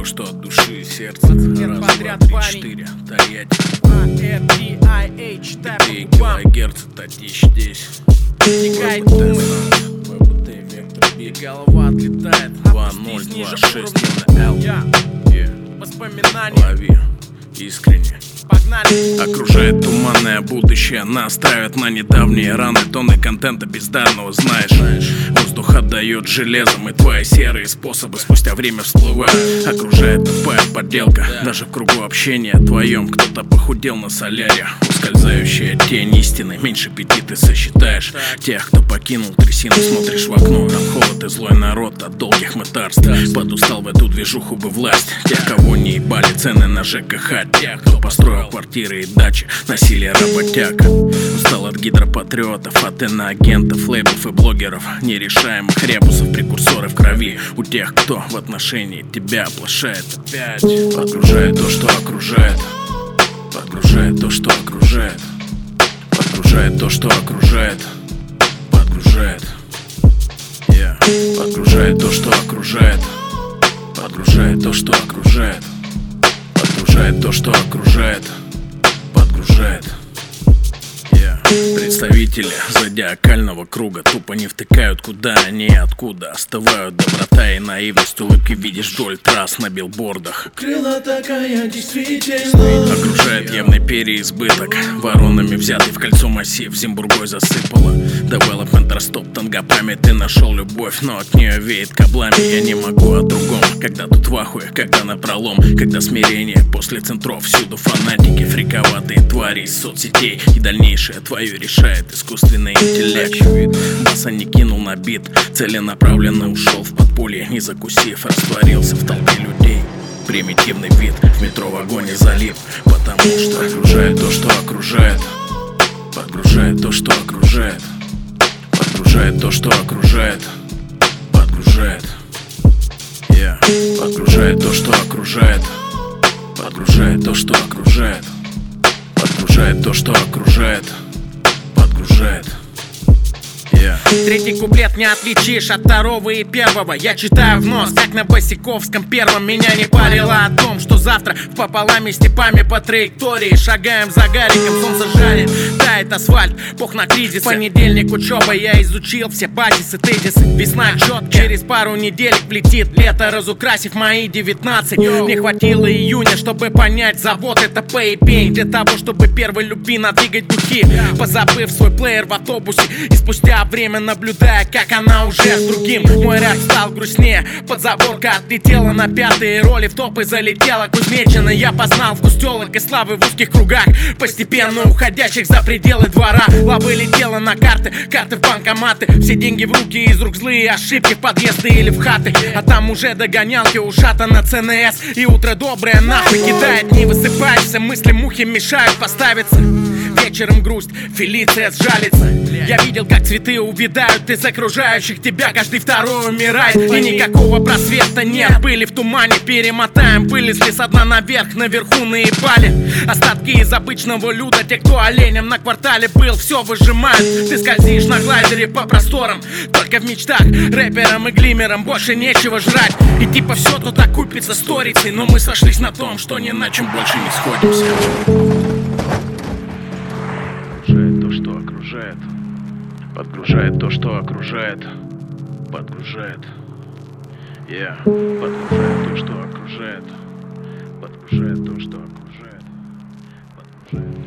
что от души и сердца. Раз, два, три, четыре, Тольятти. Ты килогерц, татищ здесь. ВБТ, вектор биг. Голова отлетает. 2026 Л. Воспоминания. Лови, искренне. Погнали. Окружает туманное будущее, нас травят на недавние раны. Тонны контента бездарного, знаешь. Воздух отдает железом, и твои серые способы спустя время всплывают. Окружает тупая подделка, даже в кругу общения твоем кто-то похудел на соляре. Ускользающая тень истины, меньше 5 ты сосчитаешь. Тех, кто покинул трясину, смотришь в окно. Там холод и злой народ от долгих мытарств. Подустал в эту движуху бы власть. Тех, кого не ебали цены на ЖКХ. Тех, кто построил квартиры и дачи, насилие работяг. Устал от гидропатриотов, от иноагентов, лейблов и блогеров, нерешаемых ребусов, прекурсоры в крови. У тех, кто в отношении тебя оплошает опять. Подгружает то, что окружает. Подгружает то, что окружает. Подгружает то, что окружает. Подгружает. Подгружает то, что окружает. Подгружает то, что окружает. Подгружает то, что окружает. Подгружает. Представители зодиакального круга тупо не втыкают, куда они и откуда. Остывают доброта и наивность, улыбки видишь вдоль трасс на билбордах. Крыла такая действительно. Окружает явный переизбыток, воронами взятый в кольцо массив, Зимбургой засыпало. Девелопмент растоптан гопами, ты нашел любовь, но от нее веет каблами. Я не могу о другом, когда тут в ахуе, когда напролом, когда смирение после центров. Всюду фанатики, фриковатые твари из соцсетей, и дальнейшее твое решает искусственный интеллект. Баса не кинул на бит, целенаправленно ушел в подполье, не закусив, растворился в толпе людей. Примитивный вид в метро вагоне залип, потому что окружает то, что окружает. Подгружает то, что окружает. Подгружает то, что окружает. Подгружает. Подгружает то, что окружает. Подгружает то, что окружает. Подгружает то, что окружает. Подгружает. Третий куплет не отличишь от второго и первого. Я читаю в нос, как на Босиковском первом. Меня не парило о том, что завтра пополам и степами по траектории шагаем за гариком, солнце жарит, тает асфальт, пох на кризис. Понедельник учеба, я изучил все базисы, тезисы. Весна четко, через пару недель влетит лето, разукрасив мои 19. Не хватило июня, чтобы понять, завод это пей и пень. Для того, чтобы первой любви надвигать духи, позабыв свой плеер в автобусе. И спустя время наблюдая, как она уже с другим. Мой рэп стал грустнее, подзаборка отлетела на пятые роли, в топы залетела Кузнечина. Я познал вкус тёлок и славы в узких кругах, постепенно уходящих за пределы двора. Лавы летела на карты, карты в банкоматы. Все деньги в руки, из рук злые ошибки в подъезды или в хаты. А там уже догонялки ушата на ЦНС. И утро доброе нахуй кидает, не высыпаешься, мысли мухи мешают поставиться. Вечером грусть, Фелиция сжалится. Я видел, как цветы увядают из окружающих тебя, каждый второй умирает. И никакого просвета нет, пыли в тумане перемотаем. Вылезли со дна наверх, наверху наебали. Остатки из обычного люда, те, кто оленем на квартале был, все выжимают. Ты скользишь на глайдере по просторам, только в мечтах, рэпером и глимером больше нечего жрать. И типа все тут окупится сторицей, но мы сошлись на том, что ни на чем больше не сходимся. Подгружает то, что окружает. Подгружает. Подгружает то, что окружает. Подгружает то, что окружает. Подгружает.